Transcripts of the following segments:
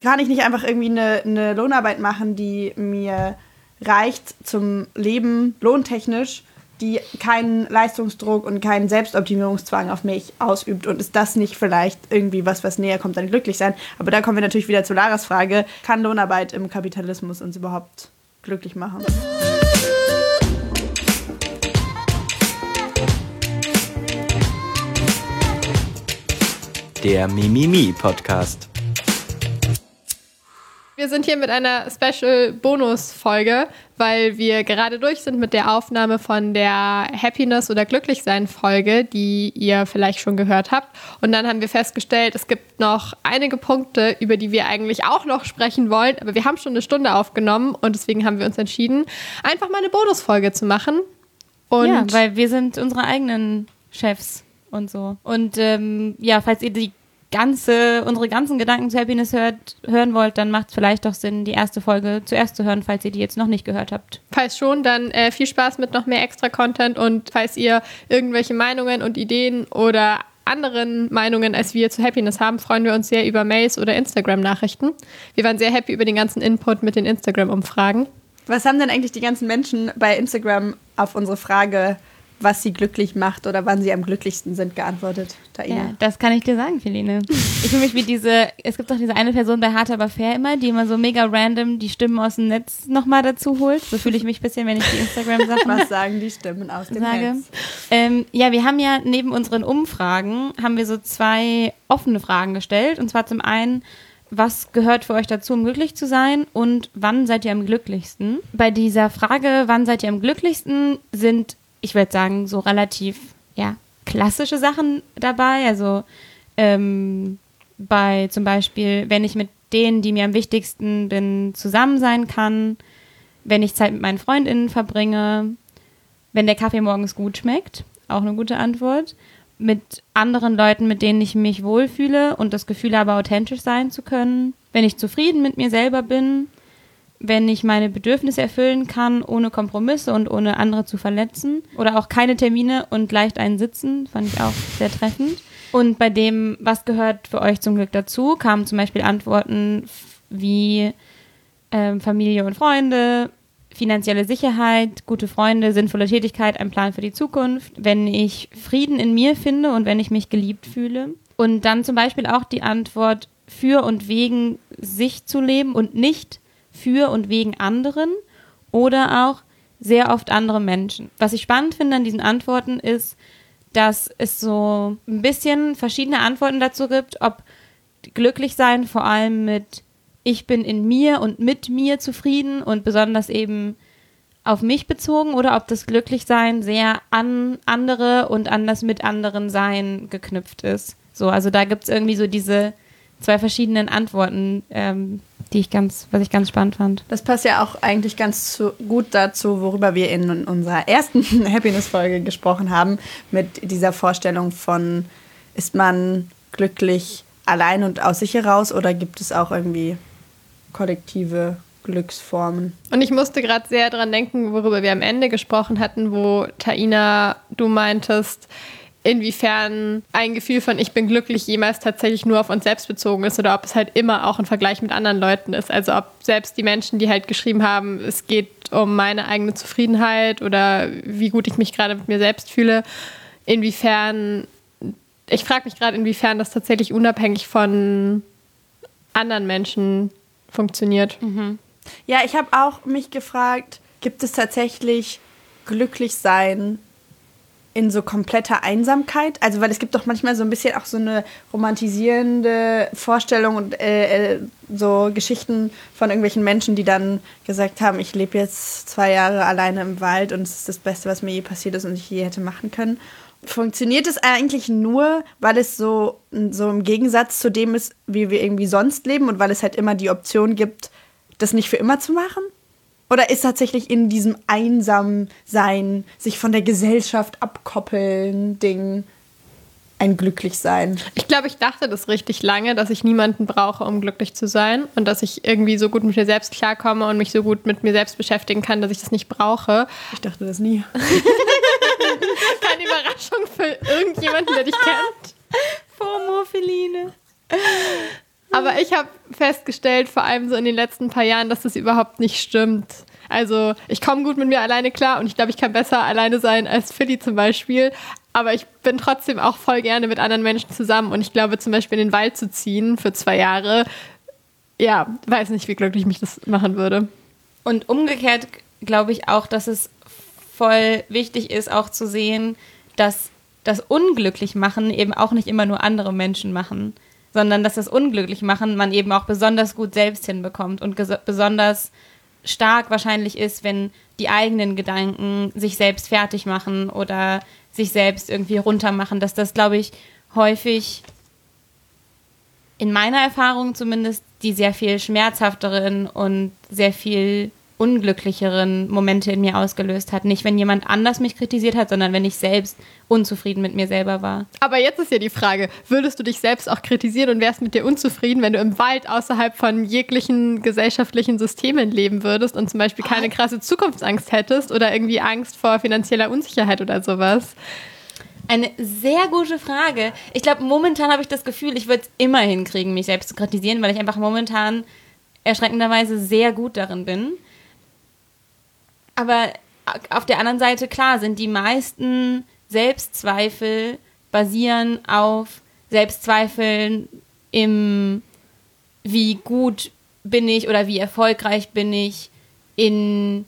kann ich nicht einfach irgendwie eine Lohnarbeit machen, die mir reicht zum Leben, lohntechnisch, die keinen Leistungsdruck und keinen Selbstoptimierungszwang auf mich ausübt? Und ist das nicht vielleicht irgendwie was näher kommt an Glücklichsein? Aber da kommen wir natürlich wieder zu Laras Frage, kann Lohnarbeit im Kapitalismus uns überhaupt glücklich machen? Der Mimimi-Podcast. Wir sind hier mit einer Special-Bonus-Folge, weil wir gerade durch sind mit der Aufnahme von der Happiness- oder Glücklichsein-Folge, die ihr vielleicht schon gehört habt. Und dann haben wir festgestellt, es gibt noch einige Punkte, über die wir eigentlich auch noch sprechen wollen. Aber wir haben schon eine Stunde aufgenommen und deswegen haben wir uns entschieden, einfach mal eine Bonusfolge zu machen. Und ja, weil wir sind unsere eigenen Chefs und so. Und falls ihr unsere ganzen Gedanken zu Happiness hören wollt, dann macht es vielleicht doch Sinn, die erste Folge zuerst zu hören, falls ihr die jetzt noch nicht gehört habt. Falls schon, dann viel Spaß mit noch mehr Extra-Content und falls ihr irgendwelche Meinungen und Ideen oder anderen Meinungen als wir zu Happiness haben, freuen wir uns sehr über Mails oder Instagram-Nachrichten. Wir waren sehr happy über den ganzen Input mit den Instagram-Umfragen. Was haben denn eigentlich die ganzen Menschen bei Instagram auf unsere Frage, was sie glücklich macht oder wann sie am glücklichsten sind, geantwortet? Taina. Ja, das kann ich dir sagen, Feline. Ich fühle mich wie es gibt doch diese eine Person bei Hart aber fair immer, die immer so mega random die Stimmen aus dem Netz nochmal dazu holt. So fühle ich mich ein bisschen, wenn ich die Instagram-Sachen Was sagen die Stimmen aus dem Netz? Wir haben ja neben unseren Umfragen, haben wir so 2 offene Fragen gestellt. Und zwar zum einen, was gehört für euch dazu, um glücklich zu sein und wann seid ihr am glücklichsten? Bei dieser Frage, wann seid ihr am glücklichsten, sind, ich würde sagen, so relativ klassische Sachen dabei. Also bei zum Beispiel, wenn ich mit denen, die mir am wichtigsten bin, zusammen sein kann, wenn ich Zeit mit meinen FreundInnen verbringe, wenn der Kaffee morgens gut schmeckt, auch eine gute Antwort, mit anderen Leuten, mit denen ich mich wohlfühle und das Gefühl habe, authentisch sein zu können, wenn ich zufrieden mit mir selber bin, wenn ich meine Bedürfnisse erfüllen kann, ohne Kompromisse und ohne andere zu verletzen. Oder auch keine Termine und leicht einsitzen, fand ich auch sehr treffend. Und bei dem, was gehört für euch zum Glück dazu, kamen zum Beispiel Antworten wie Familie und Freunde, finanzielle Sicherheit, gute Freunde, sinnvolle Tätigkeit, ein Plan für die Zukunft, wenn ich Frieden in mir finde und wenn ich mich geliebt fühle. Und dann zum Beispiel auch die Antwort, für und wegen sich zu leben und nicht für und wegen anderen oder auch sehr oft andere Menschen. Was ich spannend finde an diesen Antworten ist, dass es so ein bisschen verschiedene Antworten dazu gibt, ob glücklich sein vor allem mit ich bin in mir und mit mir zufrieden und besonders eben auf mich bezogen oder ob das Glücklichsein sehr an andere und an das mit anderen Sein geknüpft ist. So, also da gibt es irgendwie so diese 2 verschiedenen Antworten, was ich ganz spannend fand. Das passt ja auch eigentlich ganz gut dazu, worüber wir in unserer ersten Happiness-Folge gesprochen haben, mit dieser Vorstellung von, ist man glücklich allein und aus sich heraus oder gibt es auch irgendwie kollektive Glücksformen? Und ich musste gerade sehr dran denken, worüber wir am Ende gesprochen hatten, wo Taina, du meintest, inwiefern ein Gefühl von ich bin glücklich jemals tatsächlich nur auf uns selbst bezogen ist oder ob es halt immer auch ein Vergleich mit anderen Leuten ist. Also ob selbst die Menschen, die halt geschrieben haben, es geht um meine eigene Zufriedenheit oder wie gut ich mich gerade mit mir selbst fühle, ich frage mich gerade, inwiefern das tatsächlich unabhängig von anderen Menschen funktioniert. Mhm. Ja, ich habe auch mich gefragt, gibt es tatsächlich Glücklichsein in so kompletter Einsamkeit? Also, weil es gibt doch manchmal so ein bisschen auch so eine romantisierende Vorstellung und so Geschichten von irgendwelchen Menschen, die dann gesagt haben, ich lebe jetzt 2 Jahre alleine im Wald und es ist das Beste, was mir je passiert ist und ich je hätte machen können. Funktioniert es eigentlich nur, weil es so im Gegensatz zu dem ist, wie wir irgendwie sonst leben und weil es halt immer die Option gibt, das nicht für immer zu machen? Oder ist tatsächlich in diesem Einsamsein, sich von der Gesellschaft abkoppeln, Ding, ein Glücklichsein? Ich glaube, ich dachte das richtig lange, dass ich niemanden brauche, um glücklich zu sein und dass ich irgendwie so gut mit mir selbst klarkomme und mich so gut mit mir selbst beschäftigen kann, dass ich das nicht brauche. Ich dachte das nie. Keine Überraschung für irgendjemanden, der dich kennt. FOMO, Feline. Aber ich habe festgestellt, vor allem so in den letzten paar Jahren, dass das überhaupt nicht stimmt. Also ich komme gut mit mir alleine klar und ich glaube, ich kann besser alleine sein als Philly zum Beispiel. Aber ich bin trotzdem auch voll gerne mit anderen Menschen zusammen. Und ich glaube, zum Beispiel in den Wald zu ziehen für 2 Jahre, ja, weiß nicht, wie glücklich mich das machen würde. Und umgekehrt glaube ich auch, dass es voll wichtig ist, auch zu sehen, dass das Unglücklichmachen eben auch nicht immer nur andere Menschen machen, sondern dass das Unglücklichmachen man eben auch besonders gut selbst hinbekommt und besonders stark wahrscheinlich ist, wenn die eigenen Gedanken sich selbst fertig machen oder sich selbst irgendwie runtermachen, dass das, glaube ich, häufig in meiner Erfahrung zumindest die sehr viel schmerzhafteren und sehr viel unglücklicheren Momente in mir ausgelöst hat. Nicht, wenn jemand anders mich kritisiert hat, sondern wenn ich selbst unzufrieden mit mir selber war. Aber jetzt ist ja die Frage, würdest du dich selbst auch kritisieren und wärst mit dir unzufrieden, wenn du im Wald außerhalb von jeglichen gesellschaftlichen Systemen leben würdest und zum Beispiel keine krasse Zukunftsangst hättest oder irgendwie Angst vor finanzieller Unsicherheit oder sowas? Eine sehr gute Frage. Ich glaube, momentan habe ich das Gefühl, ich würde es immer hinkriegen, mich selbst zu kritisieren, weil ich einfach momentan erschreckenderweise sehr gut darin bin. Aber auf der anderen Seite, klar, sind die meisten Selbstzweifel basieren auf Selbstzweifeln im, wie gut bin ich oder wie erfolgreich bin ich in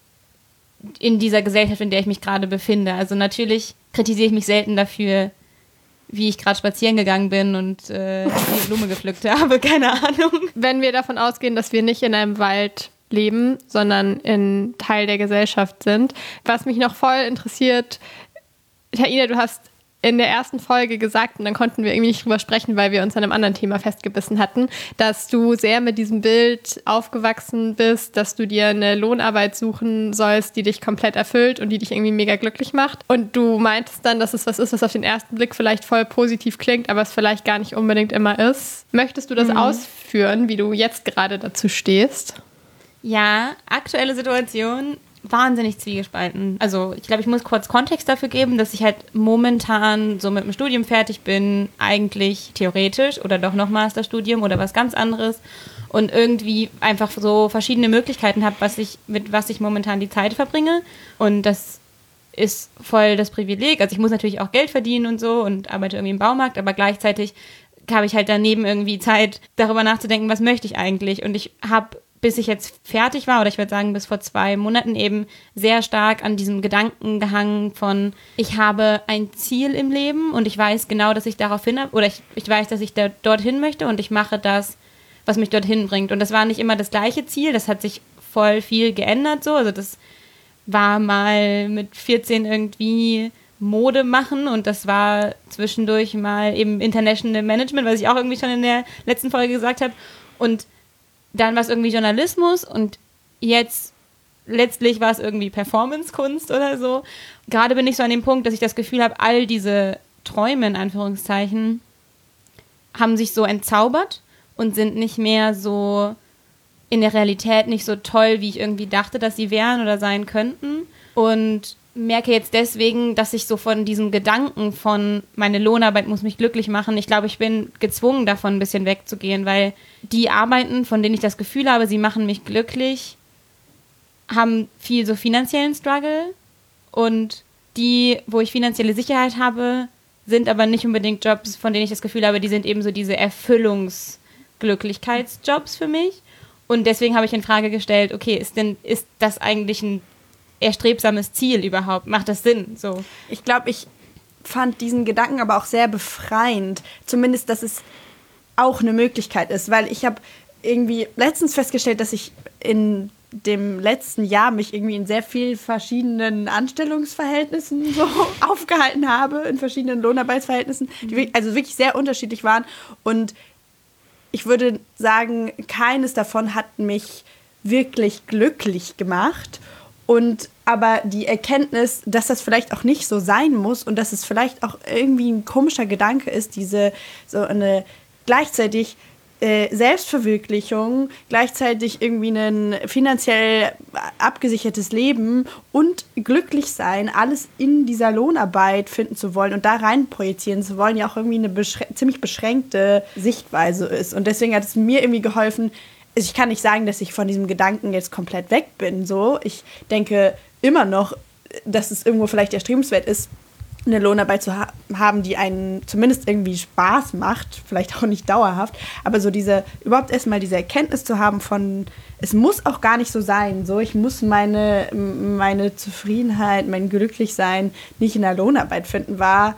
dieser Gesellschaft, in der ich mich gerade befinde. Also natürlich kritisiere ich mich selten dafür, wie ich gerade spazieren gegangen bin und die Blume gepflückt habe, keine Ahnung. Wenn wir davon ausgehen, dass wir nicht in einem Wald leben, sondern in Teil der Gesellschaft sind. Was mich noch voll interessiert, Taina, du hast in der ersten Folge gesagt, und dann konnten wir irgendwie nicht drüber sprechen, weil wir uns an einem anderen Thema festgebissen hatten, dass du sehr mit diesem Bild aufgewachsen bist, dass du dir eine Lohnarbeit suchen sollst, die dich komplett erfüllt und die dich irgendwie mega glücklich macht. Und du meintest dann, dass es was ist, was auf den ersten Blick vielleicht voll positiv klingt, aber es vielleicht gar nicht unbedingt immer ist. Möchtest du das ausführen, wie du jetzt gerade dazu stehst? Ja, aktuelle Situation, wahnsinnig zwiegespalten. Also ich glaube, ich muss kurz Kontext dafür geben, dass ich halt momentan so mit dem Studium fertig bin, eigentlich theoretisch oder doch noch Masterstudium oder was ganz anderes und irgendwie einfach so verschiedene Möglichkeiten habe, mit was ich momentan die Zeit verbringe. Und das ist voll das Privileg. Also ich muss natürlich auch Geld verdienen und so und arbeite irgendwie im Baumarkt, aber gleichzeitig habe ich halt daneben irgendwie Zeit, darüber nachzudenken, was möchte ich eigentlich. Und ich habe, bis ich jetzt fertig war, oder ich würde sagen, bis vor 2 Monaten eben sehr stark an diesem Gedanken gehangen von, ich habe ein Ziel im Leben und ich weiß genau, dass ich darauf hin habe, oder ich weiß, dass ich dorthin möchte und ich mache das, was mich dorthin bringt. Und das war nicht immer das gleiche Ziel, das hat sich voll viel geändert so, also das war mal mit 14 irgendwie Mode machen und das war zwischendurch mal eben International Management, was ich auch irgendwie schon in der letzten Folge gesagt habe, und dann war es irgendwie Journalismus und jetzt letztlich war es irgendwie Performance-Kunst oder so. Gerade bin ich so an dem Punkt, dass ich das Gefühl habe, all diese Träume in Anführungszeichen haben sich so entzaubert und sind nicht mehr so in der Realität nicht so toll, wie ich irgendwie dachte, dass sie wären oder sein könnten. Und merke jetzt deswegen, dass ich so von diesem Gedanken von meine Lohnarbeit muss mich glücklich machen, ich glaube, ich bin gezwungen davon ein bisschen wegzugehen, weil die Arbeiten, von denen ich das Gefühl habe, sie machen mich glücklich, haben viel so finanziellen Struggle und die, wo ich finanzielle Sicherheit habe, sind aber nicht unbedingt Jobs, von denen ich das Gefühl habe, die sind eben so diese Erfüllungsglücklichkeitsjobs für mich. Und deswegen habe ich in Frage gestellt, okay, ist das eigentlich ein erstrebsames Ziel überhaupt? Macht das Sinn? So. Ich glaube, ich fand diesen Gedanken aber auch sehr befreiend. Zumindest, dass es auch eine Möglichkeit ist. Weil ich habe irgendwie letztens festgestellt, dass ich in dem letzten Jahr mich irgendwie in sehr vielen verschiedenen Anstellungsverhältnissen so aufgehalten habe, in verschiedenen Lohnarbeitsverhältnissen, die also wirklich sehr unterschiedlich waren. Und ich würde sagen, keines davon hat mich wirklich glücklich gemacht. Und aber die Erkenntnis, dass das vielleicht auch nicht so sein muss und dass es vielleicht auch irgendwie ein komischer Gedanke ist, gleichzeitig Selbstverwirklichung, gleichzeitig irgendwie ein finanziell abgesichertes Leben und glücklich sein, alles in dieser Lohnarbeit finden zu wollen und da rein projizieren zu wollen, ja auch irgendwie eine ziemlich beschränkte Sichtweise ist. Und deswegen hat es mir irgendwie geholfen, ich kann nicht sagen, dass ich von diesem Gedanken jetzt komplett weg bin. So. Ich denke immer noch, dass es irgendwo vielleicht erstrebenswert ist, eine Lohnarbeit zu haben, die einen zumindest irgendwie Spaß macht, vielleicht auch nicht dauerhaft, aber so überhaupt erstmal diese Erkenntnis zu haben von, es muss auch gar nicht so sein, so, ich muss meine Zufriedenheit, mein Glücklichsein nicht in der Lohnarbeit finden, war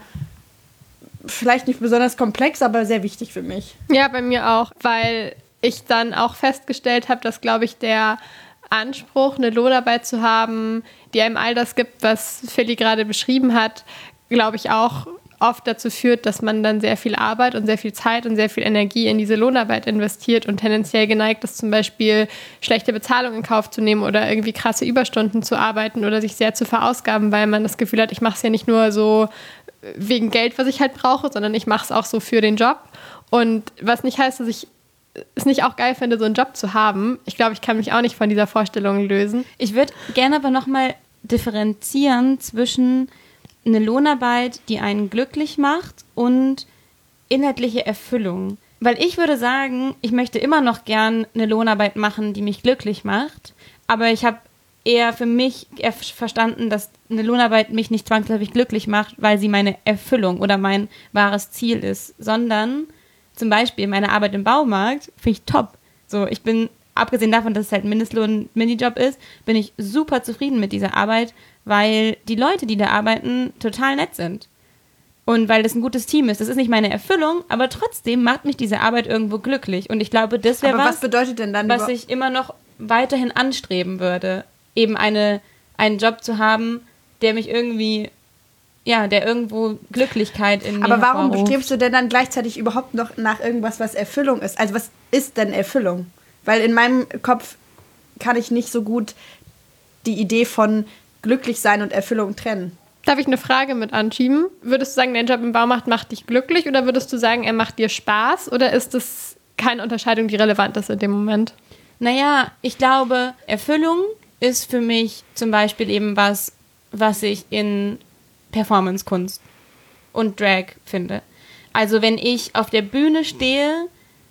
vielleicht nicht besonders komplex, aber sehr wichtig für mich. Ja, bei mir auch, weil ich dann auch festgestellt habe, dass, glaube ich, der Anspruch, eine Lohnarbeit zu haben, die einem all das gibt, was Philly gerade beschrieben hat, glaube ich, auch oft dazu führt, dass man dann sehr viel Arbeit und sehr viel Zeit und sehr viel Energie in diese Lohnarbeit investiert und tendenziell geneigt ist, zum Beispiel schlechte Bezahlung in Kauf zu nehmen oder irgendwie krasse Überstunden zu arbeiten oder sich sehr zu verausgaben, weil man das Gefühl hat, ich mache es ja nicht nur so wegen Geld, was ich halt brauche, sondern ich mache es auch so für den Job. Und was nicht heißt, dass ich es nicht auch geil finde, so einen Job zu haben. Ich glaube, ich kann mich auch nicht von dieser Vorstellung lösen. Ich würde gerne aber nochmal differenzieren zwischen eine Lohnarbeit, die einen glücklich macht und inhaltliche Erfüllung. Weil ich würde sagen, ich möchte immer noch gern eine Lohnarbeit machen, die mich glücklich macht, aber ich habe eher für mich verstanden, dass eine Lohnarbeit mich nicht zwangsläufig glücklich macht, weil sie meine Erfüllung oder mein wahres Ziel ist, sondern zum Beispiel meine Arbeit im Baumarkt finde ich top. So, ich bin, abgesehen davon, dass es halt ein Mindestlohn-Minijob ist, bin ich super zufrieden mit dieser Arbeit, weil die Leute, die da arbeiten, total nett sind. Und weil das ein gutes Team ist. Das ist nicht meine Erfüllung, aber trotzdem macht mich diese Arbeit irgendwo glücklich. Und ich glaube, das wäre was bedeutet denn dann was ich immer noch weiterhin anstreben würde. Eben einen Job zu haben, der mich irgendwie, ja, der irgendwo Glücklichkeit in mir Aber warum hervorruft. bestrebst du denn dann gleichzeitig überhaupt noch nach irgendwas, was Erfüllung ist? Also was ist denn Erfüllung? Weil in meinem Kopf kann ich nicht so gut die Idee von glücklich sein und Erfüllung trennen. Darf ich eine Frage mit anschieben? Würdest du sagen, dein Job im Baumarkt macht dich glücklich oder würdest du sagen, er macht dir Spaß? Oder ist es keine Unterscheidung, die relevant ist in dem Moment? Naja, ich glaube, Erfüllung ist für mich zum Beispiel eben was ich in Performance-Kunst und Drag finde. Also wenn ich auf der Bühne stehe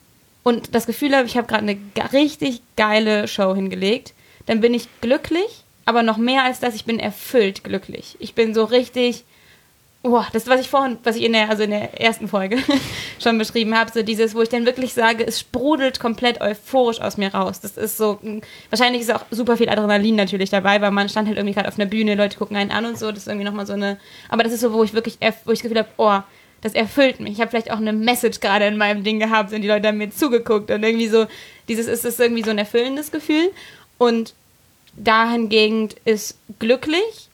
und das Gefühl habe, ich habe gerade eine richtig geile Show hingelegt, dann bin ich glücklich, aber noch mehr als das, ich bin erfüllt glücklich. Ich bin so richtig, das ist, was ich in der ersten Folge schon beschrieben habe, so dieses, wo ich dann wirklich sage, es sprudelt komplett euphorisch aus mir raus. Das ist so, wahrscheinlich ist auch super viel Adrenalin natürlich dabei, weil man stand halt irgendwie gerade auf einer Bühne, Leute gucken einen an und so, das ist irgendwie nochmal so eine, aber das ist so, wo ich das Gefühl habe, das erfüllt mich. Ich habe vielleicht auch eine Message gerade in meinem Ding gehabt und die Leute haben mir zugeguckt und irgendwie so, ist irgendwie so ein erfüllendes Gefühl und dahingehend ist glücklich,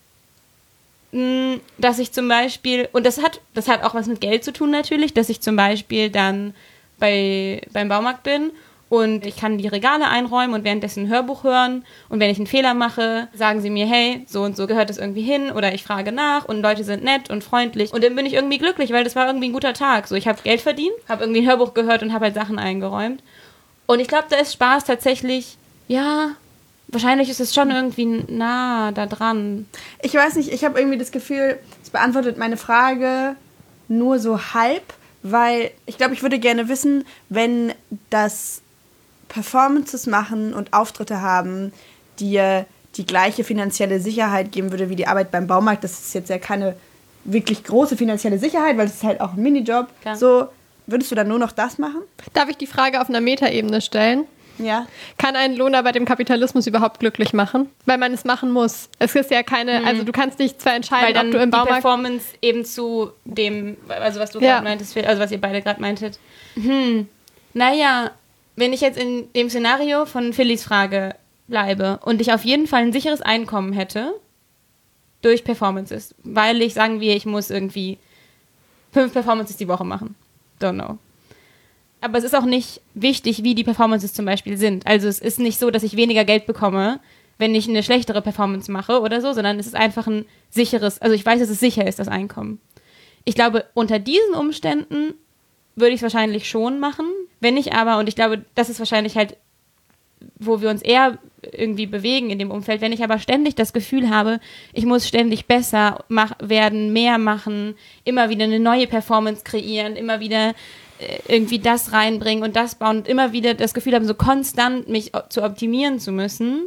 dass ich zum Beispiel, und das hat auch was mit Geld zu tun natürlich, dass ich zum Beispiel dann beim Baumarkt bin und ich kann die Regale einräumen und währenddessen ein Hörbuch hören und wenn ich einen Fehler mache, sagen sie mir, hey, so und so gehört das irgendwie hin oder ich frage nach und Leute sind nett und freundlich und dann bin ich irgendwie glücklich, weil das war irgendwie ein guter Tag. So, ich habe Geld verdient, habe irgendwie ein Hörbuch gehört und habe halt Sachen eingeräumt und ich glaube, da ist Spaß tatsächlich, ja, wahrscheinlich ist es schon irgendwie nah da dran. Ich weiß nicht, ich habe irgendwie das Gefühl, es beantwortet meine Frage nur so halb, weil ich glaube, ich würde gerne wissen, wenn das Performances machen und Auftritte haben, dir die gleiche finanzielle Sicherheit geben würde wie die Arbeit beim Baumarkt. Das ist jetzt ja keine wirklich große finanzielle Sicherheit, weil es ist halt auch ein Minijob. Klar. So, würdest du dann nur noch das machen? Darf ich die Frage auf einer Metaebene stellen? Ja. Kann ein Lohner dem Kapitalismus überhaupt glücklich machen? Weil man es machen muss. Es ist ja keine, also du kannst nicht zwar entscheiden, weil dann ob du im die Baumarkt... Performance eben zu dem, also was du gerade meintest, also was ihr beide gerade meintet. Naja, wenn ich jetzt in dem Szenario von Phillys Frage bleibe und ich auf jeden Fall ein sicheres Einkommen hätte durch Performances, weil ich muss irgendwie 5 Performances die Woche machen. Don't know. Aber es ist auch nicht wichtig, wie die Performances zum Beispiel sind. Also es ist nicht so, dass ich weniger Geld bekomme, wenn ich eine schlechtere Performance mache oder so, sondern es ist einfach ein sicheres, also ich weiß, dass es sicher ist, das Einkommen. Ich glaube, unter diesen Umständen würde ich es wahrscheinlich schon machen, Wenn ich aber, und ich glaube, das ist wahrscheinlich halt, wo wir uns eher irgendwie bewegen in dem Umfeld, wenn ich aber ständig das Gefühl habe, ich muss ständig besser werden, mehr machen, immer wieder eine neue Performance kreieren, immer wieder irgendwie das reinbringen und das bauen und immer wieder das Gefühl haben, so konstant mich zu optimieren zu müssen,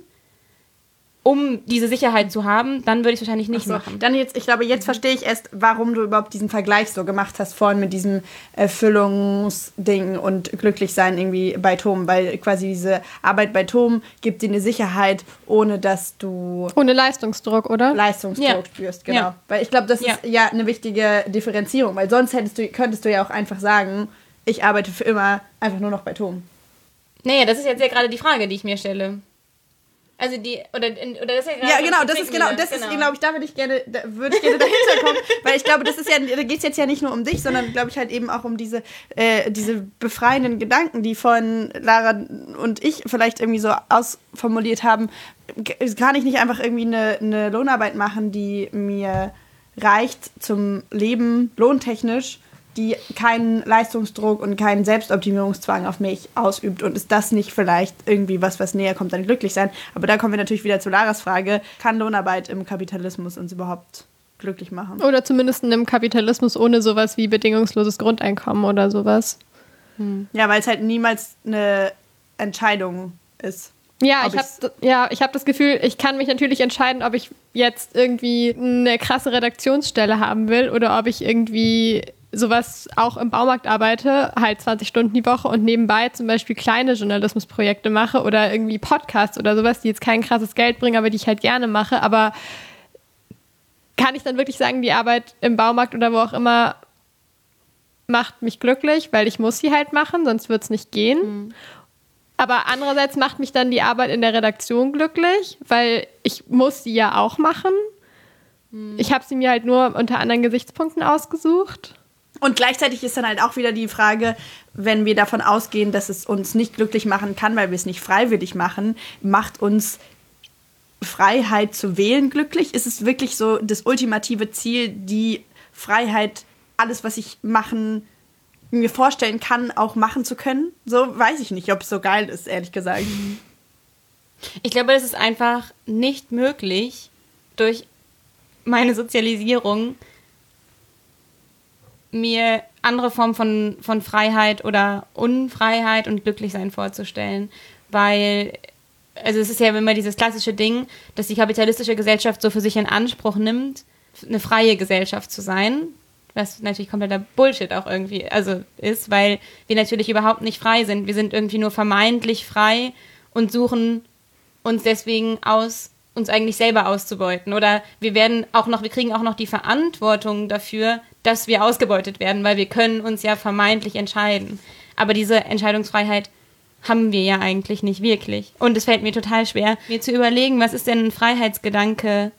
um diese Sicherheit zu haben, dann würde ich es wahrscheinlich nicht machen. Dann jetzt, ich glaube, jetzt verstehe ich erst, warum du überhaupt diesen Vergleich so gemacht hast vorhin mit diesem Erfüllungsding und Glücklichsein irgendwie bei Tom, weil quasi diese Arbeit bei Tom gibt dir eine Sicherheit, ohne dass du... Ohne Leistungsdruck, oder? Leistungsdruck spürst, genau. Ja. Weil ich glaube, das ist ja eine wichtige Differenzierung, weil sonst könntest du ja auch einfach sagen, ich arbeite für immer einfach nur noch bei Tom. Nee, das ist jetzt ja gerade die Frage, die ich mir stelle. Also das ist ja gerade... Ja, genau, das ist, glaube ich, da würde ich gerne dahinter kommen, weil ich glaube, da geht es jetzt ja nicht nur um dich, sondern, glaube ich, halt eben auch um diese befreienden Gedanken, die vorhin Lara und ich vielleicht irgendwie so ausformuliert haben. Kann ich nicht einfach irgendwie eine Lohnarbeit machen, die mir reicht zum Leben, lohntechnisch, die keinen Leistungsdruck und keinen Selbstoptimierungszwang auf mich ausübt, und ist das nicht vielleicht irgendwie was näher kommt an glücklich sein? Aber da kommen wir natürlich wieder zu Laras Frage, kann Lohnarbeit im Kapitalismus uns überhaupt glücklich machen? Oder zumindest in einem Kapitalismus ohne sowas wie bedingungsloses Grundeinkommen oder sowas. Ja, weil es halt niemals eine Entscheidung ist. Ja, ich hab das Gefühl, ich kann mich natürlich entscheiden, ob ich jetzt irgendwie eine krasse Redaktionsstelle haben will oder ob ich irgendwie sowas auch im Baumarkt arbeite, halt 20 Stunden die Woche und nebenbei zum Beispiel kleine Journalismusprojekte mache oder irgendwie Podcasts oder sowas, die jetzt kein krasses Geld bringen, aber die ich halt gerne mache. Aber kann ich dann wirklich sagen, die Arbeit im Baumarkt oder wo auch immer macht mich glücklich, weil ich muss sie halt machen, sonst wird es nicht gehen. Mhm. Aber andererseits macht mich dann die Arbeit in der Redaktion glücklich, weil ich muss sie ja auch machen. Mhm. Ich habe sie mir halt nur unter anderen Gesichtspunkten ausgesucht. Und gleichzeitig ist dann halt auch wieder die Frage, wenn wir davon ausgehen, dass es uns nicht glücklich machen kann, weil wir es nicht freiwillig machen, macht uns Freiheit zu wählen glücklich? Ist es wirklich so das ultimative Ziel, die Freiheit, alles, was ich mir vorstellen kann, auch machen zu können? So weiß ich nicht, ob es so geil ist, ehrlich gesagt. Ich glaube, das ist einfach nicht möglich, durch meine Sozialisierung mir andere Formen von Freiheit oder Unfreiheit und Glücklichsein vorzustellen. Weil, also es ist ja immer dieses klassische Ding, dass die kapitalistische Gesellschaft so für sich in Anspruch nimmt, eine freie Gesellschaft zu sein, was natürlich kompletter Bullshit auch irgendwie ist, weil wir natürlich überhaupt nicht frei sind. Wir sind irgendwie nur vermeintlich frei und suchen uns deswegen aus, uns eigentlich selber auszubeuten. Oder wir kriegen auch noch die Verantwortung dafür, dass wir ausgebeutet werden, weil wir können uns ja vermeintlich entscheiden. Aber diese Entscheidungsfreiheit haben wir ja eigentlich nicht wirklich. Und es fällt mir total schwer, mir zu überlegen, was ist denn ein Freiheitsgedanke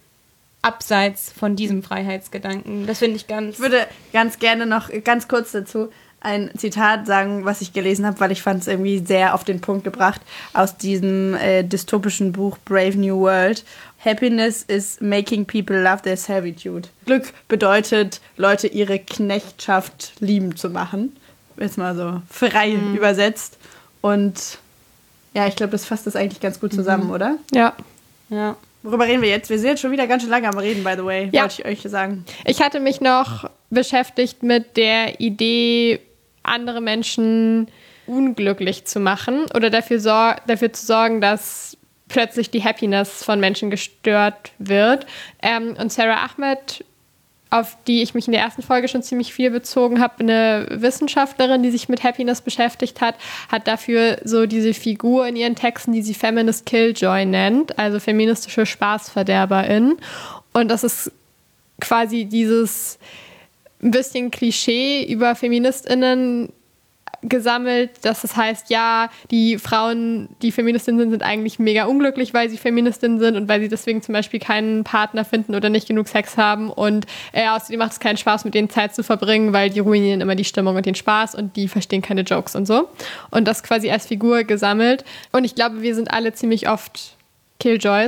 abseits von diesem Freiheitsgedanken. Das finde ich Ich würde ganz gerne noch ganz kurz dazu ein Zitat sagen, was ich gelesen habe, weil ich fand es irgendwie sehr auf den Punkt gebracht, aus diesem dystopischen Buch Brave New World. Happiness is making people love their servitude. Glück bedeutet, Leute ihre Knechtschaft lieben zu machen. Jetzt mal so frei übersetzt. Und ja, ich glaube, das fasst das eigentlich ganz gut zusammen, oder? Ja. Worüber reden wir jetzt? Wir sind jetzt schon wieder ganz schön lange am Reden, by the way, ja. Wollte ich euch sagen. Ich hatte mich noch beschäftigt mit der Idee, andere Menschen unglücklich zu machen oder dafür zu sorgen, dass plötzlich die Happiness von Menschen gestört wird. Und Sarah Ahmed, auf die ich mich in der ersten Folge schon ziemlich viel bezogen habe, eine Wissenschaftlerin, die sich mit Happiness beschäftigt hat dafür so diese Figur in ihren Texten, die sie Feminist Killjoy nennt, also feministische Spaßverderberin. Und das ist quasi dieses ein bisschen Klischee über FeministInnen gesammelt, dass das heißt, ja, die Frauen, die Feministinnen sind eigentlich mega unglücklich, weil sie Feministinnen sind und weil sie deswegen zum Beispiel keinen Partner finden oder nicht genug Sex haben und außerdem macht es keinen Spaß, mit denen Zeit zu verbringen, weil die ruinieren immer die Stimmung und den Spaß und die verstehen keine Jokes und so. Und das quasi als Figur gesammelt. Und ich glaube, wir sind alle ziemlich oft Killjoys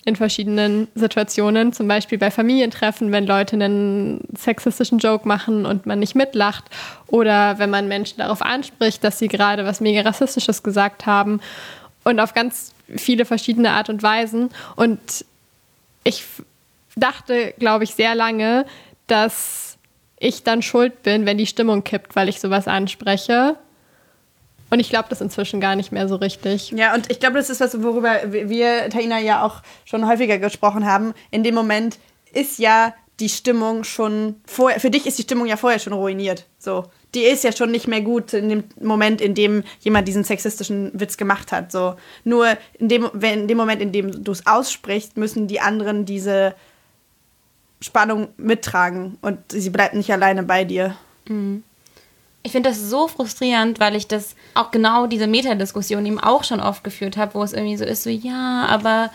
in verschiedenen Situationen, zum Beispiel bei Familientreffen, wenn Leute einen sexistischen Joke machen und man nicht mitlacht oder wenn man Menschen darauf anspricht, dass sie gerade was mega Rassistisches gesagt haben und auf ganz viele verschiedene Art und Weisen. Und ich dachte, glaube ich, sehr lange, dass ich dann schuld bin, wenn die Stimmung kippt, weil ich sowas anspreche. Und ich glaube das inzwischen gar nicht mehr so richtig. Ja, und ich glaube, das ist was, worüber wir, Taina, ja auch schon häufiger gesprochen haben. In dem Moment ist ja die Stimmung schon vorher, für dich ist die Stimmung ja vorher schon ruiniert. So. Die ist ja schon nicht mehr gut in dem Moment, in dem jemand diesen sexistischen Witz gemacht hat. So. Nur in dem Moment, in dem du es aussprichst, müssen die anderen diese Spannung mittragen und sie bleibt nicht alleine bei dir. Ich finde das so frustrierend, weil ich das auch genau diese Metadiskussion eben auch schon oft geführt habe, wo es irgendwie so ist, so ja, aber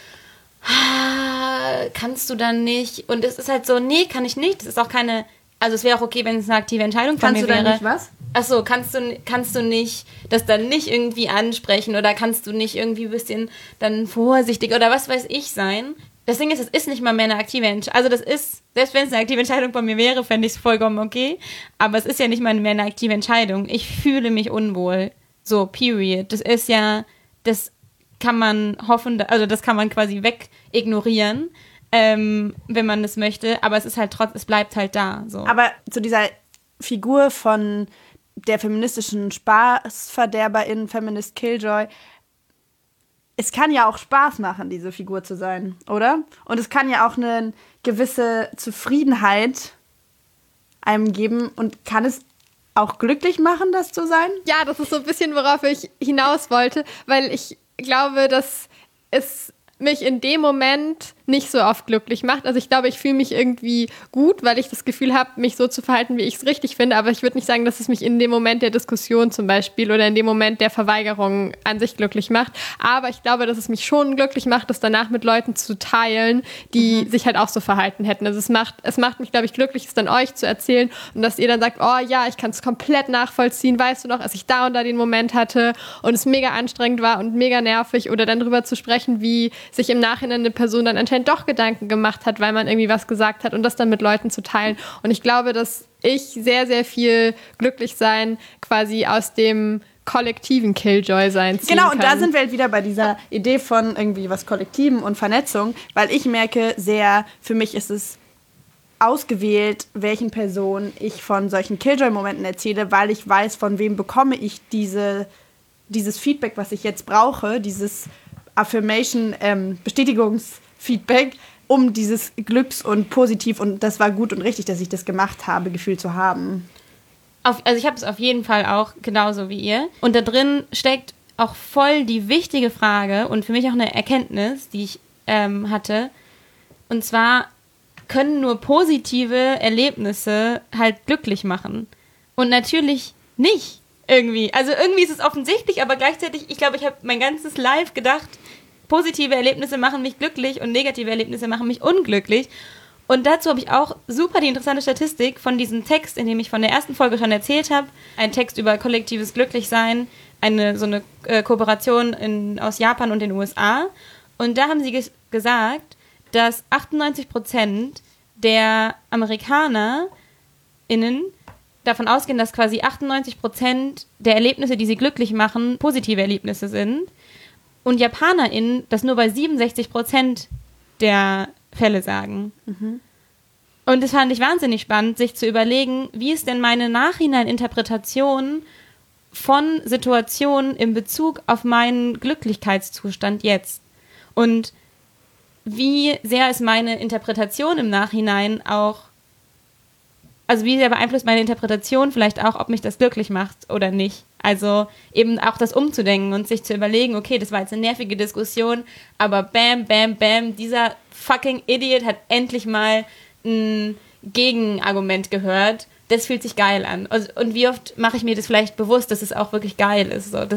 kannst du dann nicht? Und es ist halt so, nee, kann ich nicht. Das ist auch keine, also es wäre auch okay, wenn es eine aktive Entscheidung von mir wäre. Kannst du dann nicht was? Achso, kannst du nicht das dann nicht irgendwie ansprechen oder kannst du nicht irgendwie ein bisschen dann vorsichtig oder was weiß ich sein? Das Ding ist, es ist nicht mal mehr eine aktive Entscheidung. Also das ist, selbst wenn es eine aktive Entscheidung von mir wäre, fände ich es vollkommen okay. Aber es ist ja nicht mal mehr eine aktive Entscheidung. Ich fühle mich unwohl. So, period. Das ist ja, das kann man hoffen, also das kann man quasi wegignorieren, wenn man das möchte. Aber es ist halt es bleibt halt da. So. Aber zu dieser Figur von der feministischen Spaßverderberin, Feminist Killjoy, es kann ja auch Spaß machen, diese Figur zu sein, oder? Und es kann ja auch eine gewisse Zufriedenheit einem geben und kann es auch glücklich machen, das zu sein? Ja, das ist so ein bisschen, worauf ich hinaus wollte, weil ich glaube, dass es mich in dem Moment nicht so oft glücklich macht. Also ich glaube, ich fühle mich irgendwie gut, weil ich das Gefühl habe, mich so zu verhalten, wie ich es richtig finde. Aber ich würde nicht sagen, dass es mich in dem Moment der Diskussion zum Beispiel oder in dem Moment der Verweigerung an sich glücklich macht. Aber ich glaube, dass es mich schon glücklich macht, das danach mit Leuten zu teilen, die sich halt auch so verhalten hätten. Also es macht mich, glaube ich, glücklich, es dann euch zu erzählen und dass ihr dann sagt, oh ja, ich kann es komplett nachvollziehen. Weißt du noch, als ich da und da den Moment hatte und es mega anstrengend war und mega nervig oder dann drüber zu sprechen, wie sich im Nachhinein eine Person dann anscheinend doch Gedanken gemacht hat, weil man irgendwie was gesagt hat und das dann mit Leuten zu teilen. Und ich glaube, dass ich sehr, sehr viel Glücklichsein quasi aus dem kollektiven Killjoy-Sein ziehen Genau, und kann. da sind wir halt wieder bei dieser Idee von irgendwie was Kollektiven und Vernetzung, weil ich merke sehr, für mich ist es ausgewählt, welchen Personen ich von solchen Killjoy-Momenten erzähle, weil ich weiß, von wem bekomme ich dieses Feedback, was ich jetzt brauche, dieses Affirmation, Bestätigungsfeedback, um dieses Glücks- und positiv und das war gut und richtig, dass ich das gemacht habe, Gefühl zu haben. Also ich habe es auf jeden Fall auch genauso wie ihr. Und da drin steckt auch voll die wichtige Frage und für mich auch eine Erkenntnis, die ich hatte. Und zwar können nur positive Erlebnisse halt glücklich machen. Und natürlich nicht irgendwie. Also irgendwie ist es offensichtlich, aber gleichzeitig, ich glaube, ich habe mein ganzes Life gedacht, positive Erlebnisse machen mich glücklich und negative Erlebnisse machen mich unglücklich. Und dazu habe ich auch super die interessante Statistik von diesem Text, in dem ich von der ersten Folge schon erzählt habe. Ein Text über kollektives Glücklichsein, so eine Kooperation aus Japan und den USA. Und da haben sie gesagt, dass 98% der AmerikanerInnen davon ausgehen, dass quasi 98% der Erlebnisse, die sie glücklich machen, positive Erlebnisse sind. Und JapanerInnen das nur bei 67% der Fälle sagen. Mhm. Und das fand ich wahnsinnig spannend, sich zu überlegen, wie ist denn meine Nachhinein-Interpretation von Situationen in Bezug auf meinen Glücklichkeitszustand jetzt? Und wie sehr ist meine Interpretation im Nachhinein auch, also wie sehr beeinflusst meine Interpretation vielleicht auch, ob mich das glücklich macht oder nicht? Also eben auch das umzudenken und sich zu überlegen, okay, das war jetzt eine nervige Diskussion, aber bam, bam, bam, dieser fucking Idiot hat endlich mal ein Gegenargument gehört. Das fühlt sich geil an. Und wie oft mache ich mir das vielleicht bewusst, dass es auch wirklich geil ist, so,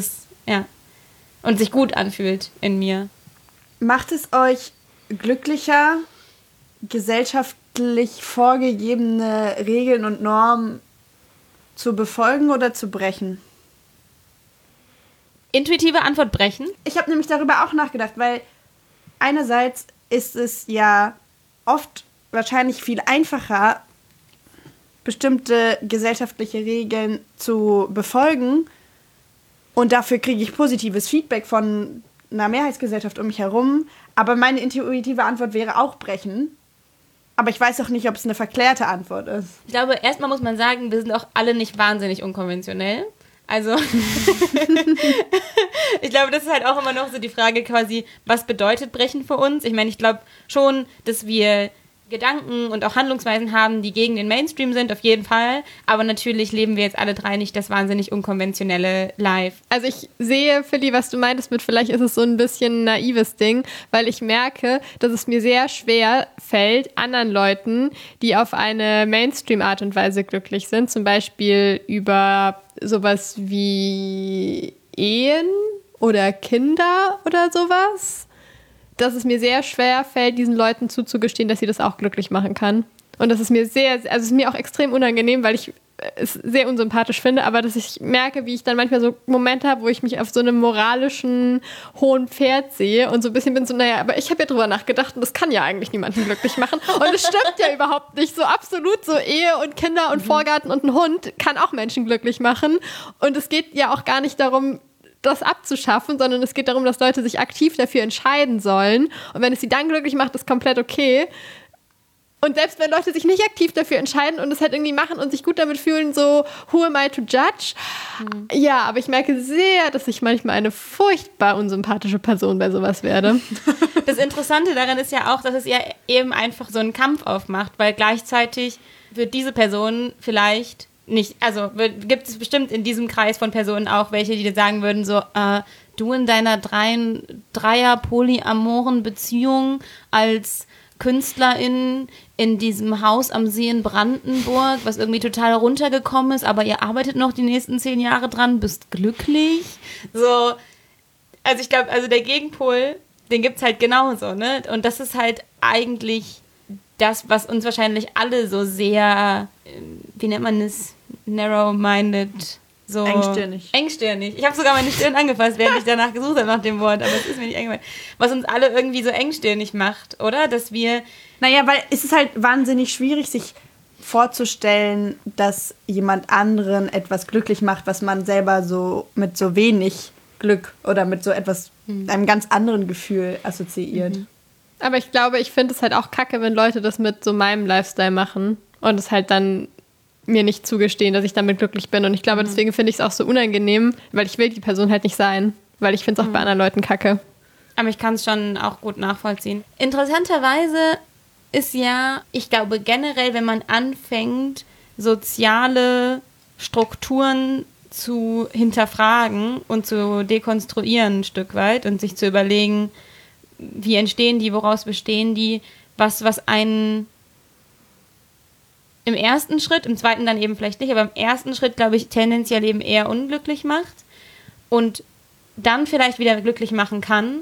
und sich gut anfühlt in mir. Macht es euch glücklicher, gesellschaftlich vorgegebene Regeln und Normen zu befolgen oder zu brechen? Intuitive Antwort brechen. Ich habe nämlich darüber auch nachgedacht, weil einerseits ist es ja oft wahrscheinlich viel einfacher, bestimmte gesellschaftliche Regeln zu befolgen und dafür kriege ich positives Feedback von einer Mehrheitsgesellschaft um mich herum, aber meine intuitive Antwort wäre auch brechen. Aber ich weiß auch nicht, ob es eine verklärte Antwort ist. Ich glaube, erstmal muss man sagen, wir sind auch alle nicht wahnsinnig unkonventionell. Also, ich glaube, das ist halt auch immer noch so die Frage quasi, was bedeutet Brechen für uns? Ich meine, ich glaube schon, dass wir Gedanken und auch Handlungsweisen haben, die gegen den Mainstream sind, auf jeden Fall. Aber natürlich leben wir jetzt alle drei nicht das wahnsinnig unkonventionelle Life. Also ich sehe, Philly, was du meintest mit, vielleicht ist es so ein bisschen ein naives Ding, weil ich merke, dass es mir sehr schwer fällt, anderen Leuten, die auf eine Mainstream-Art und Weise glücklich sind, zum Beispiel über sowas wie Ehen oder Kinder oder sowas, dass es mir sehr schwer fällt, diesen Leuten zuzugestehen, dass sie das auch glücklich machen kann. Und das ist mir es ist mir auch extrem unangenehm, weil ich es sehr unsympathisch finde, aber dass ich merke, wie ich dann manchmal so Momente habe, wo ich mich auf so einem moralischen hohen Pferd sehe und so ein bisschen bin so, naja, aber ich habe ja drüber nachgedacht und das kann ja eigentlich niemanden glücklich machen. Und es stimmt ja überhaupt nicht. So absolut so Ehe und Kinder und Vorgarten und ein Hund kann auch Menschen glücklich machen. Und es geht ja auch gar nicht darum, das abzuschaffen, sondern es geht darum, dass Leute sich aktiv dafür entscheiden sollen. Und wenn es sie dann glücklich macht, ist komplett okay. Und selbst wenn Leute sich nicht aktiv dafür entscheiden und es halt irgendwie machen und sich gut damit fühlen, so, who am I to judge? Ja, aber ich merke sehr, dass ich manchmal eine furchtbar unsympathische Person bei sowas werde. Das Interessante daran ist ja auch, dass es ja eben einfach so einen Kampf aufmacht, weil gleichzeitig wird diese Person vielleicht nicht, also gibt es bestimmt in diesem Kreis von Personen auch welche, die dir sagen würden, so, du in deiner Dreier polyamoren Beziehung als Künstlerin in diesem Haus am See in Brandenburg, was irgendwie total runtergekommen ist, aber ihr arbeitet noch die nächsten 10 Jahre dran, bist glücklich. So, also ich glaube, also der Gegenpol, den gibt's halt genauso, ne? Und das ist halt eigentlich das, was uns wahrscheinlich alle so sehr, wie nennt man das, narrow-minded, so engstirnig. Ich habe sogar meine Stirn angefasst, während ich danach gesucht habe nach dem Wort, aber es ist mir nicht eingefallen. Was uns alle irgendwie so engstirnig macht, oder? Dass wir... Naja, weil es ist halt wahnsinnig schwierig, sich vorzustellen, dass jemand anderen etwas glücklich macht, was man selber so mit so wenig Glück oder mit so etwas, einem ganz anderen Gefühl assoziiert. Aber ich glaube, ich finde es halt auch kacke, wenn Leute das mit so meinem Lifestyle machen und es halt dann mir nicht zugestehen, dass ich damit glücklich bin. Und ich glaube, deswegen finde ich es auch so unangenehm, weil ich will die Person halt nicht sein. Weil ich finde es auch bei anderen Leuten kacke. Aber ich kann es schon auch gut nachvollziehen. Interessanterweise ist ja, ich glaube generell, wenn man anfängt, soziale Strukturen zu hinterfragen und zu dekonstruieren ein Stück weit und sich zu überlegen, wie entstehen die, woraus bestehen die, was einen im ersten Schritt, im zweiten dann eben vielleicht nicht, aber im ersten Schritt, glaube ich, tendenziell eben eher unglücklich macht und dann vielleicht wieder glücklich machen kann.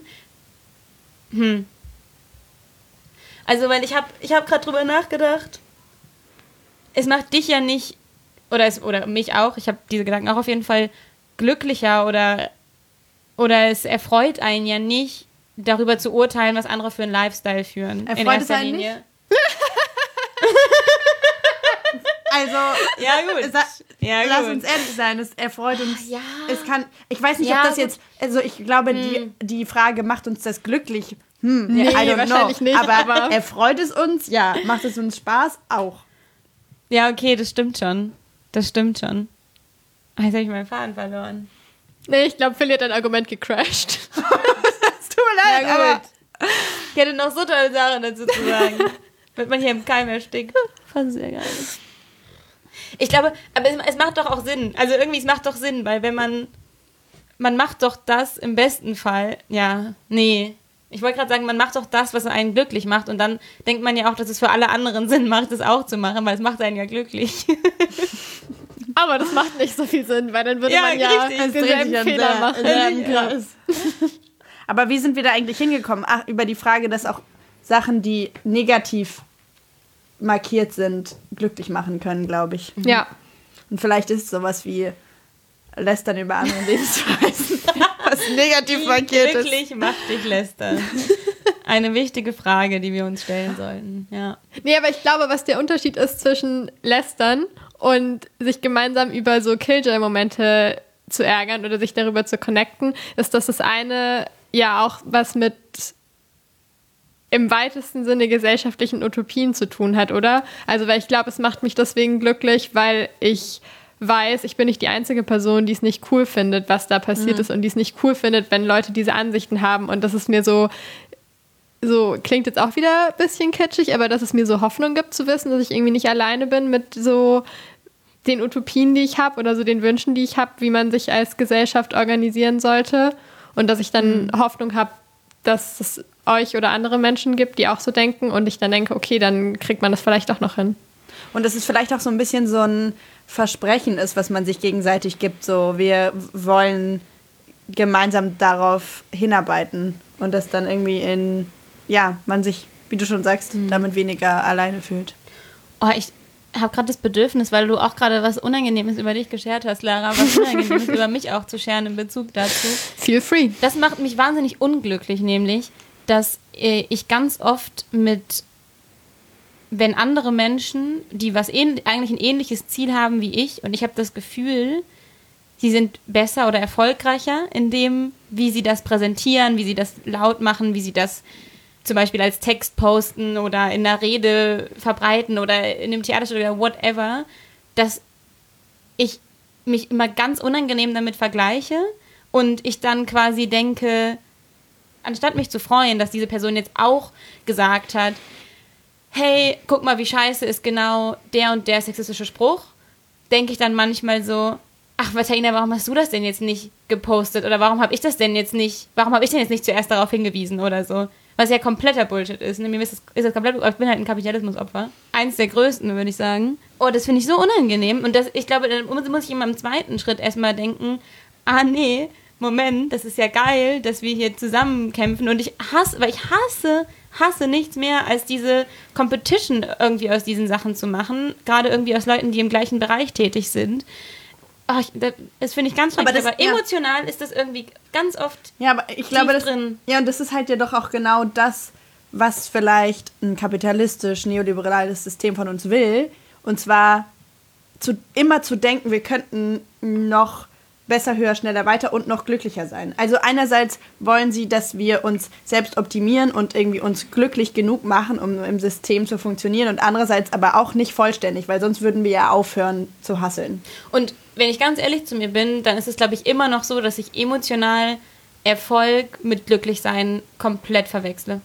Also, weil ich hab gerade drüber nachgedacht, es macht dich ja nicht, oder mich auch, ich habe diese Gedanken auch auf jeden Fall glücklicher oder es erfreut einen ja nicht, darüber zu urteilen, was andere für einen Lifestyle führen. Erfreut es einen nicht? Also, ja, gut. Lass uns ehrlich sein, es erfreut uns. Ja. Ich weiß nicht, ob das jetzt, also ich glaube, die Frage, macht uns das glücklich? Nee, I don't wahrscheinlich know. nicht. Aber erfreut es uns? Ja. Macht es uns Spaß? Auch. Ja, okay, das stimmt schon. Jetzt habe ich meinen Faden verloren. Nee, ich glaube, Philly hat ein Argument gecrashed. Es tut mir leid, aber ich hätte noch so tolle Sachen dazu zu sagen. Wird man hier im Keim erstickt. Fand sehr geil. Ich glaube, aber es macht doch auch Sinn. Also irgendwie, es macht doch Sinn, weil wenn man macht doch das im besten Fall, ich wollte gerade sagen, man macht doch das, was einen glücklich macht und dann denkt man ja auch, dass es für alle anderen Sinn macht, das auch zu machen, weil es macht einen ja glücklich. Aber das macht nicht so viel Sinn, weil dann würde man ja denselben Fehler machen. Ja. Aber wie sind wir da eigentlich hingekommen? Ach, über die Frage, dass auch Sachen, die negativ markiert sind, glücklich machen können, glaube ich. Ja. Und vielleicht ist es sowas wie Lästern über andere Lebensweisen, was negativ markiert ist. Glücklich macht dich lästern. eine wichtige Frage, die wir uns stellen sollten. Ja. Nee, aber ich glaube, was der Unterschied ist zwischen Lästern und sich gemeinsam über so Killjoy-Momente zu ärgern oder sich darüber zu connecten, ist, dass das eine ja auch was mit im weitesten Sinne gesellschaftlichen Utopien zu tun hat, oder? Also, weil ich glaube, es macht mich deswegen glücklich, weil ich weiß, ich bin nicht die einzige Person, die es nicht cool findet, was da passiert ist und die es nicht cool findet, wenn Leute diese Ansichten haben. Und das ist mir so klingt jetzt auch wieder ein bisschen kitschig, aber dass es mir so Hoffnung gibt zu wissen, dass ich irgendwie nicht alleine bin mit so den Utopien, die ich habe oder so den Wünschen, die ich habe, wie man sich als Gesellschaft organisieren sollte. Und dass ich dann Hoffnung habe, dass es euch oder andere Menschen gibt, die auch so denken und ich dann denke, okay, dann kriegt man das vielleicht auch noch hin. Und dass es vielleicht auch so ein bisschen so ein Versprechen ist, was man sich gegenseitig gibt. So, wir wollen gemeinsam darauf hinarbeiten und das dann irgendwie man sich, wie du schon sagst, damit weniger alleine fühlt. Oh, ich habe gerade das Bedürfnis, weil du auch gerade was Unangenehmes über dich geschert hast, Lara, was Unangenehmes über mich auch zu scheren in Bezug dazu. Feel free. Das macht mich wahnsinnig unglücklich, nämlich, dass ich ganz oft wenn andere Menschen, die eigentlich ein ähnliches Ziel haben wie ich, und ich habe das Gefühl, sie sind besser oder erfolgreicher in dem, wie sie das präsentieren, wie sie das laut machen, wie sie das zum Beispiel als Text posten oder in der Rede verbreiten oder in einem Theaterstück oder whatever, dass ich mich immer ganz unangenehm damit vergleiche und ich dann quasi denke, anstatt mich zu freuen, dass diese Person jetzt auch gesagt hat, hey, guck mal, wie scheiße ist genau der und der sexistische Spruch, denke ich dann manchmal so, ach, Vaterina, warum hast du das denn jetzt nicht gepostet oder warum habe ich denn jetzt nicht zuerst darauf hingewiesen oder so, was ja kompletter Bullshit ist. Mir ist das komplett, ich bin halt ein Kapitalismusopfer. Eins der größten, würde ich sagen. Oh, das finde ich so unangenehm und ich glaube, dann muss ich immer im zweiten Schritt erstmal denken, nee, Moment, das ist ja geil, dass wir hier zusammen kämpfen und ich hasse nichts mehr, als diese Competition irgendwie aus diesen Sachen zu machen, gerade irgendwie aus Leuten, die im gleichen Bereich tätig sind. Das finde ich ganz schrecklich, aber emotional ist das irgendwie ganz oft aber ich glaube, drin. Ja, und das ist halt ja doch auch genau das, was vielleicht ein kapitalistisch-neoliberales System von uns will, und zwar immer zu denken, wir könnten noch besser, höher, schneller, weiter und noch glücklicher sein. Also einerseits wollen sie, dass wir uns selbst optimieren und irgendwie uns glücklich genug machen, um im System zu funktionieren, und andererseits aber auch nicht vollständig, weil sonst würden wir ja aufhören zu hustlen. Und wenn ich ganz ehrlich zu mir bin, dann ist es, glaube ich, immer noch so, dass ich emotional Erfolg mit Glücklichsein komplett verwechsle.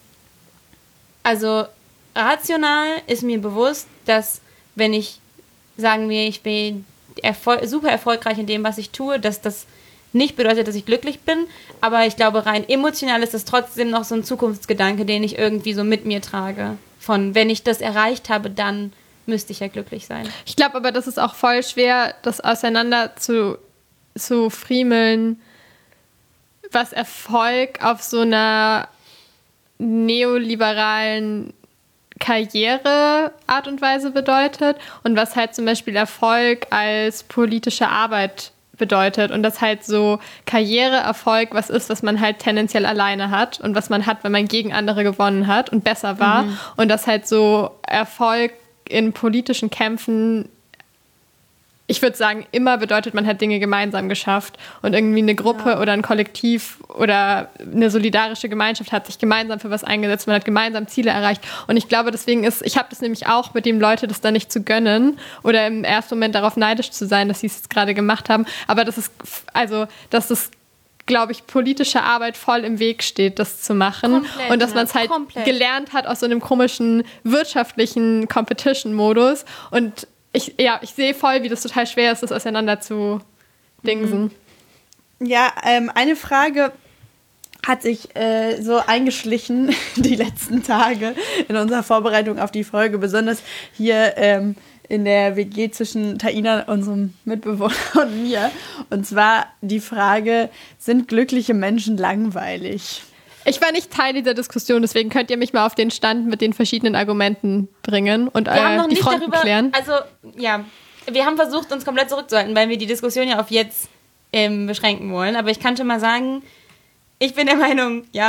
Also rational ist mir bewusst, dass wenn ich, sagen wir, ich bin super erfolgreich in dem, was ich tue, dass das nicht bedeutet, dass ich glücklich bin, aber ich glaube, rein emotional ist das trotzdem noch so ein Zukunftsgedanke, den ich irgendwie so mit mir trage. Von, wenn ich das erreicht habe, dann müsste ich ja glücklich sein. Ich glaube aber, das ist auch voll schwer, das auseinander zu friemeln, was Erfolg auf so einer neoliberalen Karriereart und Weise bedeutet und was halt zum Beispiel Erfolg als politische Arbeit bedeutet und das halt so Karriereerfolg was ist, was man halt tendenziell alleine hat und was man hat, wenn man gegen andere gewonnen hat und besser war und das halt so Erfolg in politischen Kämpfen, ich würde sagen, immer bedeutet, man hat Dinge gemeinsam geschafft und irgendwie eine Gruppe oder ein Kollektiv oder eine solidarische Gemeinschaft hat sich gemeinsam für was eingesetzt, man hat gemeinsam Ziele erreicht und ich glaube, deswegen ich habe das nämlich auch mit dem Leute das dann nicht zu gönnen oder im ersten Moment darauf neidisch zu sein, dass sie es jetzt gerade gemacht haben, aber dass das glaube ich, politische Arbeit voll im Weg steht, das zu machen. Komplett, und dass man es halt gelernt hat aus so einem komischen wirtschaftlichen Competition-Modus und ich sehe voll, wie das total schwer ist, das auseinander zu dingsen. Ja, eine Frage hat sich so eingeschlichen die letzten Tage in unserer Vorbereitung auf die Folge, besonders hier in der WG zwischen Taina, unserem Mitbewohner, und mir. Und zwar die Frage, sind glückliche Menschen langweilig? Ich war nicht Teil dieser Diskussion, deswegen könnt ihr mich mal auf den Stand mit den verschiedenen Argumenten bringen und die Fronten klären. Also, ja, wir haben versucht, uns komplett zurückzuhalten, weil wir die Diskussion ja auf jetzt beschränken wollen. Aber ich kann schon mal sagen, ich bin der Meinung, ja,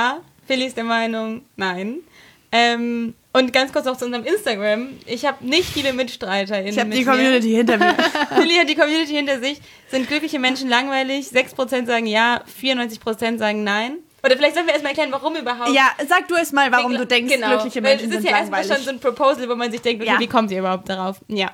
Philly ist der Meinung, nein. Und ganz kurz auch zu unserem Instagram. Ich habe nicht viele MitstreiterInnen. Ich habe die Community hinter mir. Philly hat die Community hinter sich. Sind glückliche Menschen langweilig? 6% sagen ja, 94% sagen nein. Oder vielleicht sollen wir erstmal erklären, warum überhaupt. Ja, sag du es mal, warum du denkst, genau, glückliche Menschen sind langweilig. Es ist ja erstmal schon so ein Proposal, wo man sich denkt, okay, wie kommt ihr überhaupt darauf? Ja.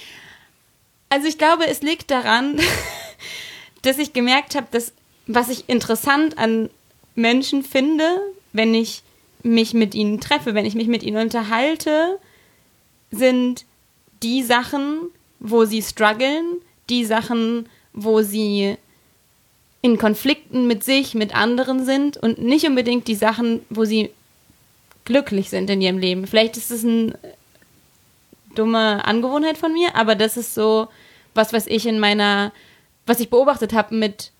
Also ich glaube, es liegt daran, dass ich gemerkt habe, dass was ich interessant an Menschen finde, wenn ich mich mit ihnen treffe, wenn ich mich mit ihnen unterhalte, sind die Sachen, wo sie strugglen, die Sachen, wo sie in Konflikten mit sich, mit anderen sind und nicht unbedingt die Sachen, wo sie glücklich sind in ihrem Leben. Vielleicht ist es eine dumme Angewohnheit von mir, aber das ist so was ich was ich beobachtet habe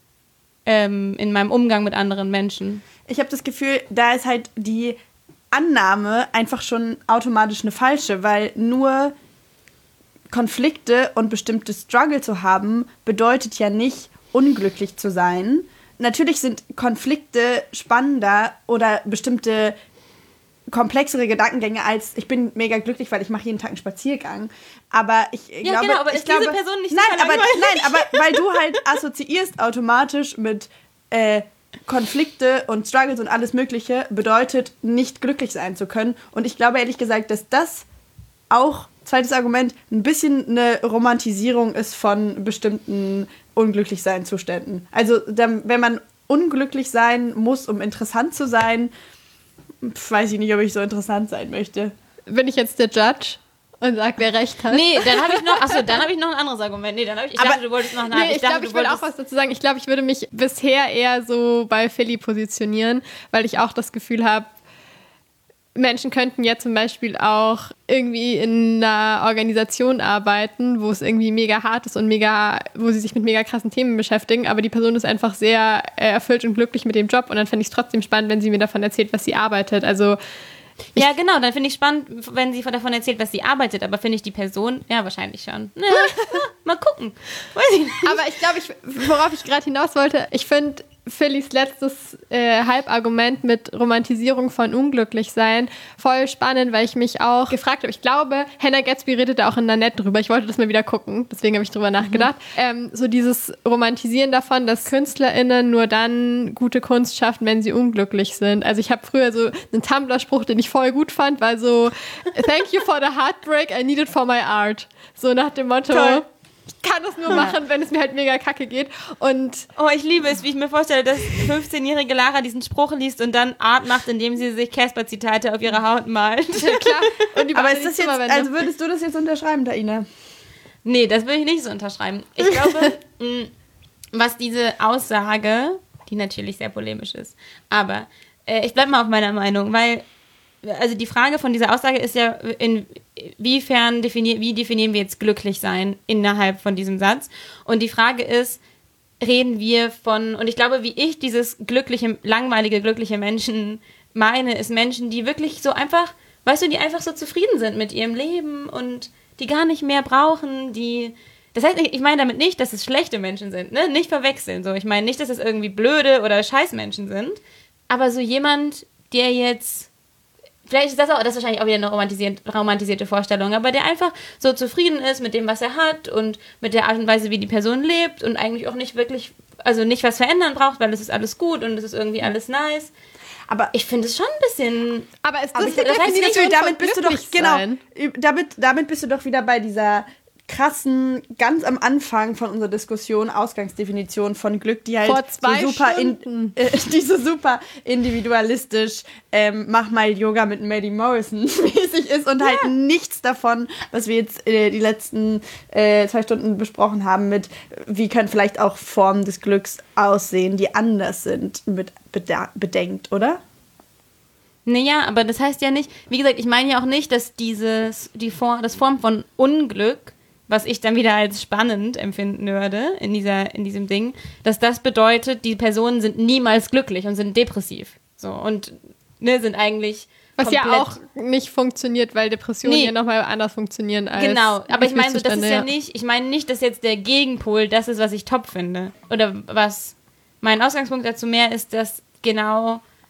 in meinem Umgang mit anderen Menschen. Ich habe das Gefühl, da ist halt die Annahme einfach schon automatisch eine falsche, weil nur Konflikte und bestimmte Struggle zu haben, bedeutet ja nicht, unglücklich zu sein. Natürlich sind Konflikte spannender oder bestimmte komplexere Gedankengänge als ich bin mega glücklich, weil ich mache jeden Tag einen Spaziergang. Aber ich glaube... Genau, aber ich ist glaube, diese Person nicht nein, aber weil du halt assoziierst automatisch mit Konflikte und Struggles und alles Mögliche, bedeutet nicht glücklich sein zu können. Und ich glaube ehrlich gesagt, dass das auch, zweites Argument, ein bisschen eine Romantisierung ist von bestimmten Unglücklichsein-Zuständen. Also wenn man unglücklich sein muss, um interessant zu sein, weiß ich nicht, ob ich so interessant sein möchte. Bin ich jetzt der Judge und sag, wer recht hat? Nee, dann habe ich noch ein anderes Argument. Nee, ich dachte, du wolltest noch... Ich glaube, ich will auch was dazu sagen. Ich glaube, ich würde mich bisher eher so bei Philly positionieren, weil ich auch das Gefühl habe, Menschen könnten ja zum Beispiel auch irgendwie in einer Organisation arbeiten, wo es irgendwie mega hart ist und wo sie sich mit mega krassen Themen beschäftigen, aber die Person ist einfach sehr erfüllt und glücklich mit dem Job und dann fände ich es trotzdem spannend, wenn sie mir davon erzählt, was sie arbeitet. Also ja, genau, dann finde ich spannend, wenn sie davon erzählt, was sie arbeitet, aber finde ich die Person, ja, wahrscheinlich schon. Ja, mal gucken. Weiß ich nicht. Aber ich glaube, worauf ich gerade hinaus wollte, ich finde Phillys letztes Halbargument mit Romantisierung von Unglücklichsein voll spannend, weil ich mich auch gefragt habe. Ich glaube, Hannah Gatsby redet da auch in Nanette drüber. Ich wollte das mal wieder gucken, deswegen habe ich drüber nachgedacht. So dieses Romantisieren davon, dass KünstlerInnen nur dann gute Kunst schaffen, wenn sie unglücklich sind. Also ich habe früher so einen Tumblr-Spruch, den ich voll gut fand, war so Thank you for the heartbreak, I need it for my art. So nach dem Motto... Toll. Ich kann das nur machen, wenn es mir halt mega kacke geht. Und ich liebe es, wie ich mir vorstelle, dass 15-jährige Lara diesen Spruch liest und dann Art macht, indem sie sich Casper-Zitate auf ihre Haut malt. Ja, klar. Und aber ist das jetzt, also würdest du das jetzt unterschreiben, Taina? Nee, das würde ich nicht so unterschreiben. Ich glaube, was diese Aussage, die natürlich sehr polemisch ist, aber ich bleibe mal auf meiner Meinung, weil also die Frage von dieser Aussage ist ja, inwiefern wie definieren wir jetzt glücklich sein innerhalb von diesem Satz? Und die Frage ist, reden wir von, und ich glaube, wie ich dieses langweilige, glückliche Menschen meine, ist Menschen, die wirklich so einfach, weißt du, die einfach so zufrieden sind mit ihrem Leben und die gar nicht mehr brauchen, das heißt, ich meine damit nicht, dass es schlechte Menschen sind, ne? Nicht verwechseln, so. Ich meine nicht, dass es irgendwie blöde oder Scheißmenschen sind, aber so jemand, der jetzt vielleicht ist das wahrscheinlich auch wieder eine romantisierte Vorstellung, aber der einfach so zufrieden ist mit dem, was er hat und mit der Art und Weise, wie die Person lebt und eigentlich auch nicht wirklich, also nicht was verändern braucht, weil es ist alles gut und es ist irgendwie alles nice. Aber ich finde es schon ein bisschen... Aber ist das heißt nicht, damit bist du doch, genau, damit bist du doch wieder bei dieser krassen, ganz am Anfang von unserer Diskussion, Ausgangsdefinition von Glück, die halt die so super individualistisch mach mal Yoga mit Maddie Morrison mäßig ist und halt nichts davon, was wir jetzt die letzten 2 Stunden besprochen haben mit, wie können vielleicht auch Formen des Glücks aussehen, die anders sind, mit bedenkt, oder? Naja, aber das heißt ja nicht, wie gesagt, ich meine ja auch nicht, dass das Form von Unglück, was ich dann wieder als spannend empfinden würde in diesem Ding, dass das bedeutet, die Personen sind niemals glücklich und sind depressiv. So, und sind eigentlich was ja auch nicht funktioniert, weil Depressionen ja nochmal anders funktionieren als... Genau, aber ich meine, das ist ja nicht, ich meine nicht, dass jetzt der Gegenpol das ist, was ich top finde. Oder was mein Ausgangspunkt dazu mehr ist, dass genau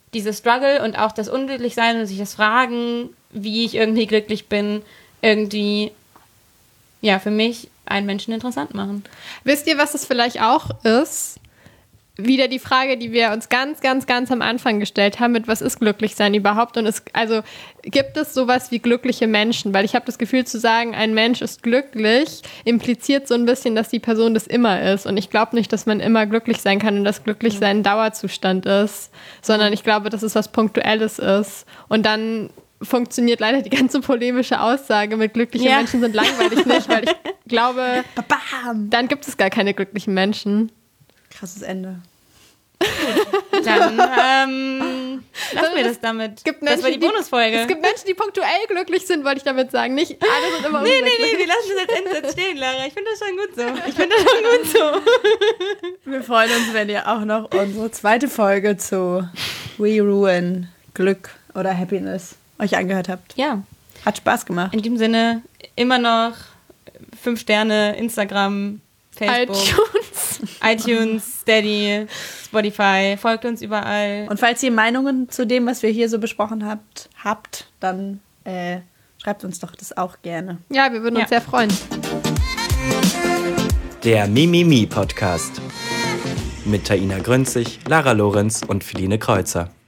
dieses Struggle und auch das Unglücklichsein und sich das Fragen, wie ich irgendwie glücklich bin, irgendwie, ja, für mich einen Menschen interessant machen. Wisst ihr, was es vielleicht auch ist? Wieder die Frage, die wir uns ganz, ganz, ganz am Anfang gestellt haben, mit was ist Glücklichsein überhaupt? Und also gibt es sowas wie glückliche Menschen? Weil ich habe das Gefühl zu sagen, ein Mensch ist glücklich, impliziert so ein bisschen, dass die Person das immer ist. Und ich glaube nicht, dass man immer glücklich sein kann und dass Glücklichsein ein Dauerzustand ist, sondern ich glaube, dass es was Punktuelles ist. Und dann funktioniert leider die ganze polemische Aussage mit glückliche Menschen sind langweilig nicht, weil ich glaube, dann gibt es gar keine glücklichen Menschen. Krasses Ende. Dann lassen wir das damit. Das war die Bonusfolge. Es gibt Menschen, die punktuell glücklich sind, wollte ich damit sagen. Nicht alle sind immer Nee, wir lassen das als Endsatz stehen, Lara. Ich finde das schon gut so. Wir freuen uns, wenn ihr auch noch unsere zweite Folge zu We Ruin Glück oder Happiness euch angehört habt. Ja. Hat Spaß gemacht. In diesem Sinne, immer noch 5 Sterne, Instagram, Facebook, iTunes, Steady, Spotify, folgt uns überall. Und falls ihr Meinungen zu dem, was wir hier so besprochen habt, dann schreibt uns doch das auch gerne. Ja, wir würden uns sehr freuen. Der Mimimi Podcast mit Taina Grünzig, Lara Lorenz und Feline Kreuzer.